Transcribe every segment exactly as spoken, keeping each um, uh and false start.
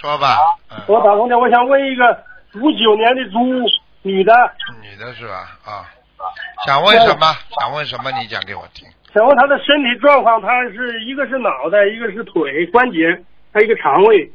说吧。嗯、 我打通电，我想问一个五九年的猪，女的。 女的是吧？啊。想问什么？想问什么？你讲给我听。 想问她的身体状况，她是一个是脑袋，一个是腿关节，还有一个肠胃。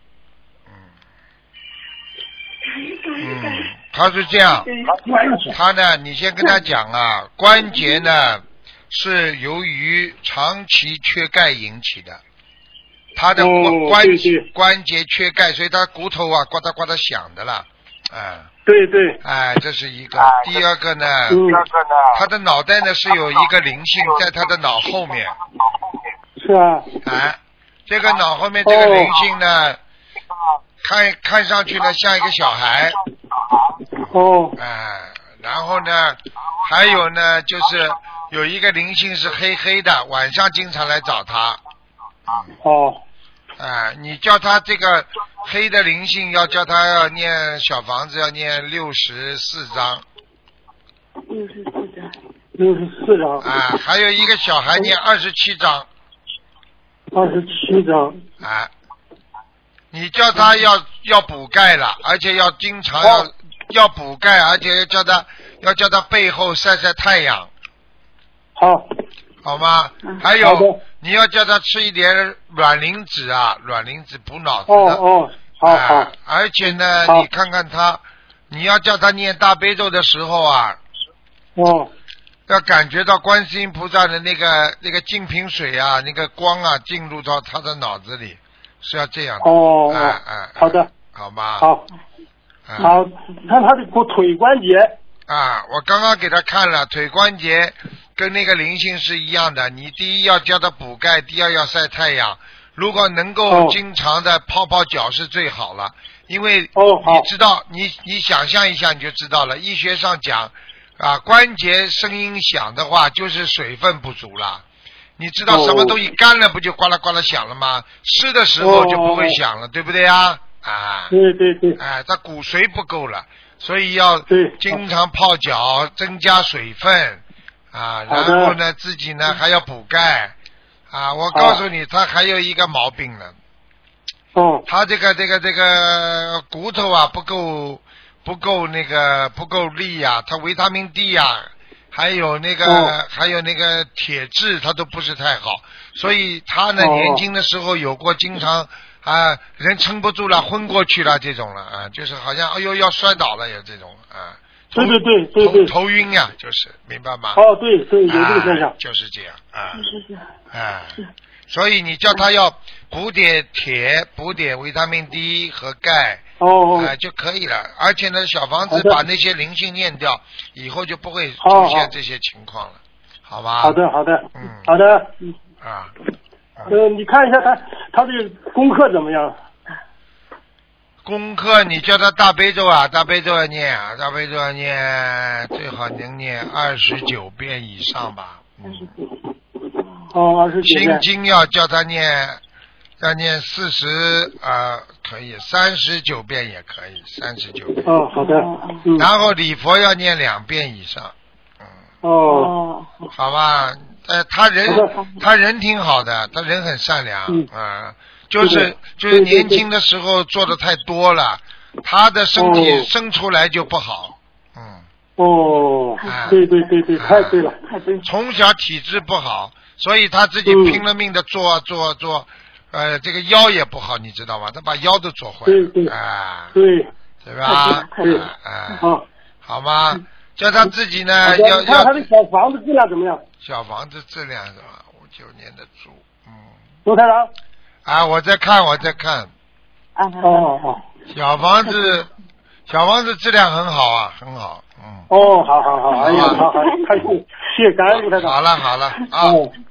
嗯，他是这样，他呢，你先跟他讲啊，关节呢是由于长期缺钙引起的，他的关关关节缺钙，所以他骨头啊呱嗒呱嗒响的啦，哎。 对对。 哎，这是一个。第二个呢，他的脑袋呢是有一个灵性在他的脑后面。 是啊。 哎，这个脑后面这个灵性呢。看看上去呢像一个小孩， 哦， 哎、呃，然后呢，还有呢就是有一个灵性是黑黑的，晚上经常来找他。 哦， 哎、呃，你叫他这个黑的灵性，要叫他要念小房子，要念六十四章。 六十四章。 六十四章。 啊、呃，还有一个小孩念二十七章。 二十七章。 啊、呃。你叫他要要补钙了，而且要经常要、哦、要补钙，而且要叫他要叫他背后晒晒太阳。 好， 好吗？ 嗯、 还有你要叫他吃一点卵磷脂啊，卵磷脂补脑子的。 哦哦，好好、 呃。而且呢，你看看他，你要叫他念大悲咒的时候啊， 哦， 要感觉到观世音菩萨的那个那个净瓶水啊，那个光啊进入到他的脑子里。是要这样的哦， 哎哎， 好的， 好吧， 好，好，看他的腿关节啊，我刚刚给他看了，腿关节跟那个灵性是一样的。你第一要叫他补钙，第二要晒太阳。如果能够经常的泡泡脚是最好了，因为你知道，你你想象一下你就知道了。医学上讲啊，关节声音响的话，就是水分不足了。你知道什么东西干了不就呱啦呱啦响了吗？湿的时候就不会响了，对不对啊？啊， 对对对。 哎，它骨髓不够了，所以要经常泡脚，增加水分啊。然后呢，自己呢还要补钙啊。我告诉你，他还有一个毛病呢。 哦。 他这个这个这个骨头啊不够不够那个不够力啊，他维他命 D 啊。还有那个、哦、还有那个铁质他都不是太好，所以他呢、哦、年轻的时候有过经常啊人撑不住了昏过去了这种了啊，就是好像哎呦要摔倒了有这种啊， 对对对对对， 头头晕呀、啊，就是明白吗？ 哦对对，有这个现象、 啊，就是这样啊， 是是啊，所以你叫他要补点铁，补点维他命 D 和钙。 哦， 啊、呃、就可以了，而且呢，小房子把那些灵性念掉，以后就不会出现这些情况了，好吧？ 好的，好的， 嗯， 好的，嗯啊， 呃，你看一下他他的功课怎么样？ 功课你叫他大悲咒啊，大悲咒要念啊，大悲咒要念，最好能念二十九遍以上吧。 二十九。 哦，二十九遍。 心经要叫他念。要念四十啊，可以三十九遍也可以，三十九遍。 哦，好的。 嗯、然后礼佛要念两遍以上。嗯。 哦。 好吧，呃，他人他人挺好的，他人很善良啊、 嗯呃，就是就是年轻的时候做的太多了，他的身体生出来就不好。嗯。 哦。 啊、 对对对对，太对了，太对。 从小体质不好，所以他自己拼了命的做啊做啊做。呃，这个腰也不好，你知道吗？他把腰都做坏了。 对对。 啊。 对。 对吧？ 对。 啊。 好。 好吗？叫他自己呢，要要。看他的小房子质量怎么样？ 小房子质量是吧？五九年的猪，嗯。 罗台长。 啊，我在看，我在看。 啊。 哦哦。 小房子，小房子质量很好啊，很好，嗯。 哦，好好好，哎呀，好好，太谢谢感恩罗台长。 好了好了啊。 哦